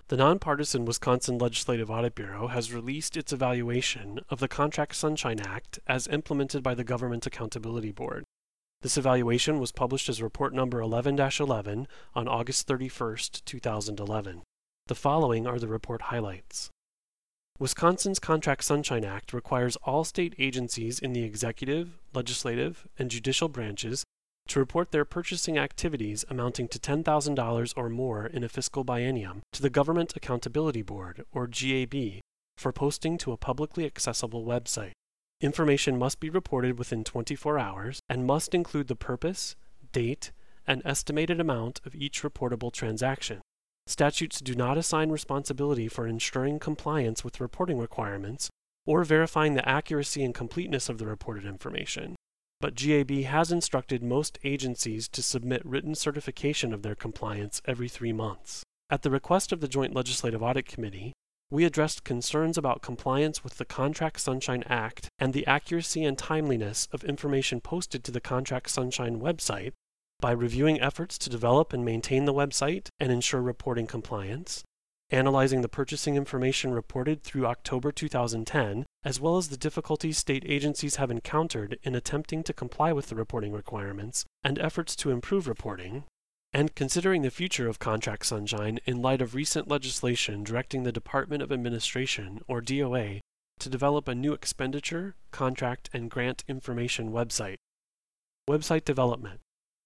The nonpartisan Wisconsin Legislative Audit Bureau has released its evaluation of the Contract Sunshine Act as implemented by the Government Accountability Board. This evaluation was published as Report Number 11-11 on August 31, 2011. The following are the report highlights. Wisconsin's Contract Sunshine Act requires all state agencies in the executive, legislative, and judicial branches to report their purchasing activities amounting to $10,000 or more in a fiscal biennium to the Government Accountability Board, or GAB, for posting to a publicly accessible website. Information must be reported within 24 hours and must include the purpose, date, and estimated amount of each reportable transaction. Statutes do not assign responsibility for ensuring compliance with reporting requirements or verifying the accuracy and completeness of the reported information. But GAB has instructed most agencies to submit written certification of their compliance every 3 months. At the request of the Joint Legislative Audit Committee, we addressed concerns about compliance with the Contract Sunshine Act and the accuracy and timeliness of information posted to the Contract Sunshine website by reviewing efforts to develop and maintain the website and ensure reporting compliance, analyzing the purchasing information reported through October 2010, as well as the difficulties state agencies have encountered in attempting to comply with the reporting requirements and efforts to improve reporting, and considering the future of Contract Sunshine in light of recent legislation directing the Department of Administration, or DOA, to develop a new expenditure, contract, and grant information website. Website development.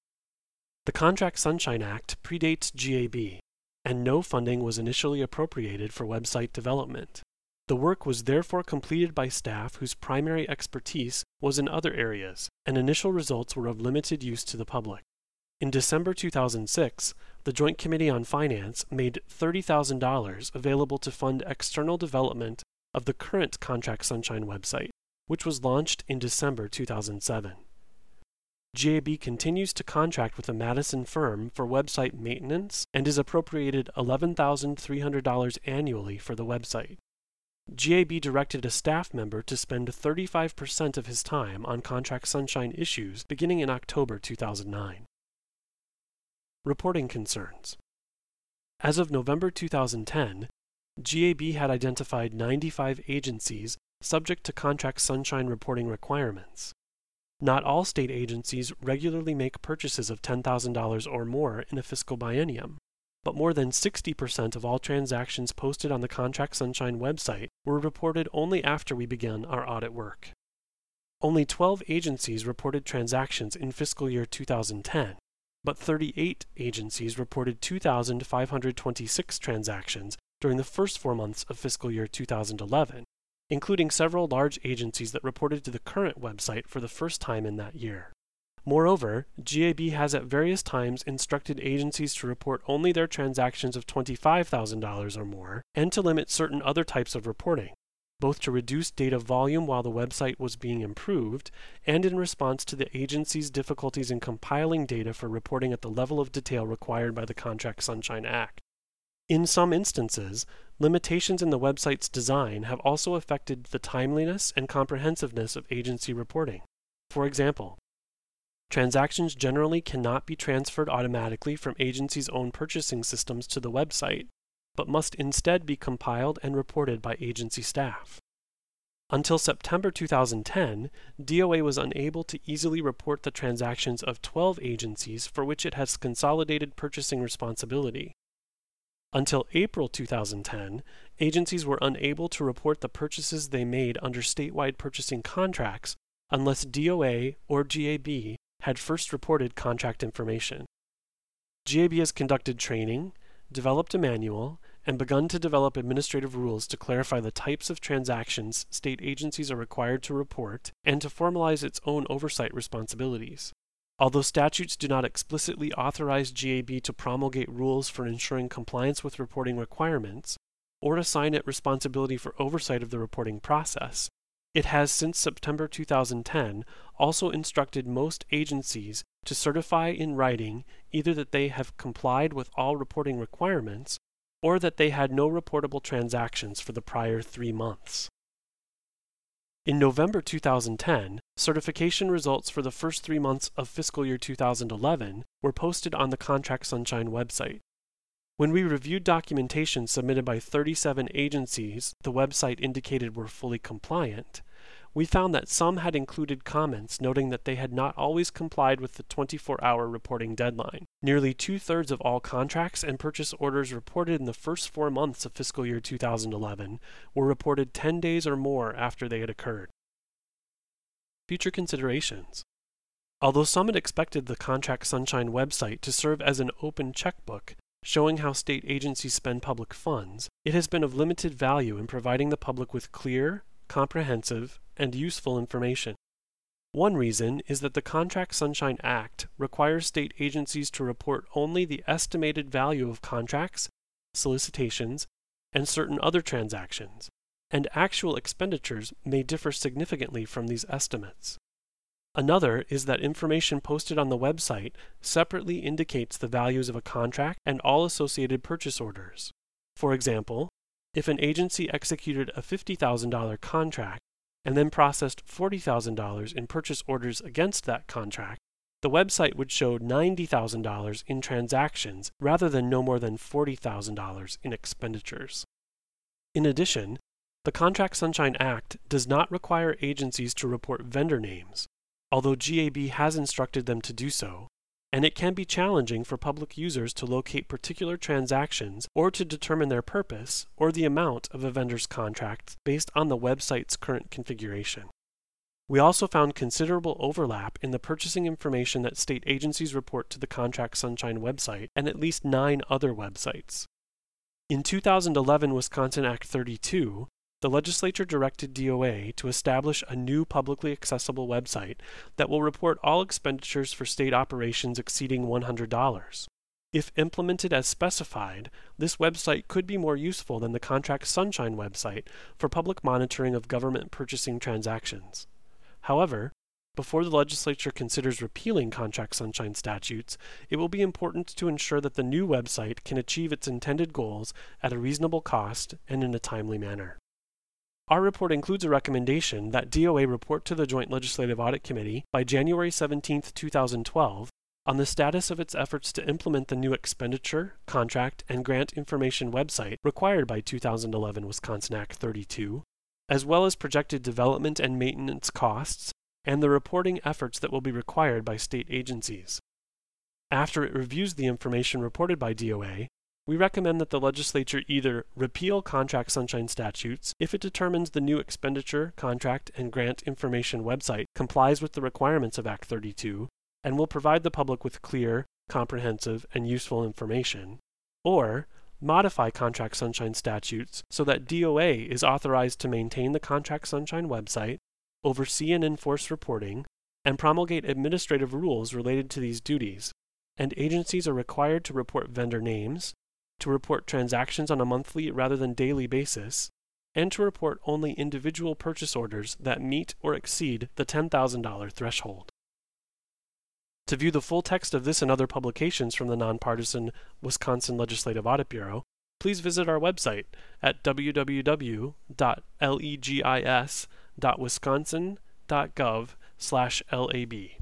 The Contract Sunshine Act predates GAB, and no funding was initially appropriated for website development. The work was therefore completed by staff whose primary expertise was in other areas, and initial results were of limited use to the public. In December 2006, the Joint Committee on Finance made $30,000 available to fund external development of the current Contract Sunshine website, which was launched in December 2007. GAB continues to contract with a Madison firm for website maintenance and is appropriated $11,300 annually for the website. GAB directed a staff member to spend 35% of his time on Contract Sunshine issues beginning in October 2009. Reporting concerns. As of November 2010, GAB had identified 95 agencies subject to Contract Sunshine reporting requirements. Not all state agencies regularly make purchases of $10,000 or more in a fiscal biennium, but more than 60% of all transactions posted on the Contract Sunshine website were reported only after we began our audit work. Only 12 agencies reported transactions in fiscal year 2010, but 38 agencies reported 2,526 transactions during the first 4 months of fiscal year 2011, including several large agencies that reported to the current website for the first time in that year. Moreover, GAB has at various times instructed agencies to report only their transactions of $25,000 or more and to limit certain other types of reporting, both to reduce data volume while the website was being improved and in response to the agency's difficulties in compiling data for reporting at the level of detail required by the Contract Sunshine Act. In some instances, limitations in the website's design have also affected the timeliness and comprehensiveness of agency reporting. For example, transactions generally cannot be transferred automatically from agencies' own purchasing systems to the website, but must instead be compiled and reported by agency staff. Until September 2010, DOA was unable to easily report the transactions of 12 agencies for which it has consolidated purchasing responsibility. Until April 2010, agencies were unable to report the purchases they made under statewide purchasing contracts unless DOA or GAB had first reported contract information. GAB has conducted training, developed a manual, and begun to develop administrative rules to clarify the types of transactions state agencies are required to report and to formalize its own oversight responsibilities. Although statutes do not explicitly authorize GAB to promulgate rules for ensuring compliance with reporting requirements, or assign it responsibility for oversight of the reporting process, it has since September 2010 also instructed most agencies to certify in writing either that they have complied with all reporting requirements or that they had no reportable transactions for the prior 3 months. In November 2010, certification results for the first 3 months of fiscal year 2011 were posted on the Contract Sunshine website. When we reviewed documentation submitted by 37 agencies the website indicated were fully compliant, we found that some had included comments noting that they had not always complied with the 24-hour reporting deadline. Nearly 2/3 of all contracts and purchase orders reported in the first 4 months of fiscal year 2011 were reported 10 days or more after they had occurred. Future considerations. Although some had expected the Contract Sunshine website to serve as an open checkbook, showing how state agencies spend public funds, it has been of limited value in providing the public with clear, comprehensive, and useful information. One reason is that the Contract Sunshine Act requires state agencies to report only the estimated value of contracts, solicitations, and certain other transactions, and actual expenditures may differ significantly from these estimates. Another is that information posted on the website separately indicates the values of a contract and all associated purchase orders. For example, if an agency executed a $50,000 contract and then processed $40,000 in purchase orders against that contract, the website would show $90,000 in transactions rather than no more than $40,000 in expenditures. In addition, the Contract Sunshine Act does not require agencies to report vendor names, although GAB has instructed them to do so, and it can be challenging for public users to locate particular transactions or to determine their purpose or the amount of a vendor's contract based on the website's current configuration. We also found considerable overlap in the purchasing information that state agencies report to the Contract Sunshine website and at least 9 other websites. In 2011 Wisconsin Act 32, the legislature directed DOA to establish a new publicly accessible website that will report all expenditures for state operations exceeding $100. If implemented as specified, this website could be more useful than the Contract Sunshine website for public monitoring of government purchasing transactions. However, before the legislature considers repealing Contract Sunshine statutes, it will be important to ensure that the new website can achieve its intended goals at a reasonable cost and in a timely manner. Our report includes a recommendation that DOA report to the Joint Legislative Audit Committee by January 17, 2012, on the status of its efforts to implement the new expenditure, contract, and grant information website required by 2011 Wisconsin Act 32, as well as projected development and maintenance costs, and the reporting efforts that will be required by state agencies. After it reviews the information reported by DOA, we recommend that the legislature either repeal Contract Sunshine statutes if it determines the new expenditure, contract, and grant information website complies with the requirements of Act 32 and will provide the public with clear, comprehensive, and useful information, or modify Contract Sunshine statutes so that DOA is authorized to maintain the Contract Sunshine website, oversee and enforce reporting, and promulgate administrative rules related to these duties, and agencies are required to report vendor names, to report transactions on a monthly rather than daily basis, and to report only individual purchase orders that meet or exceed the $10,000 threshold. To view the full text of this and other publications from the nonpartisan Wisconsin Legislative Audit Bureau, please visit our website at www.legis.wisconsin.gov/lab.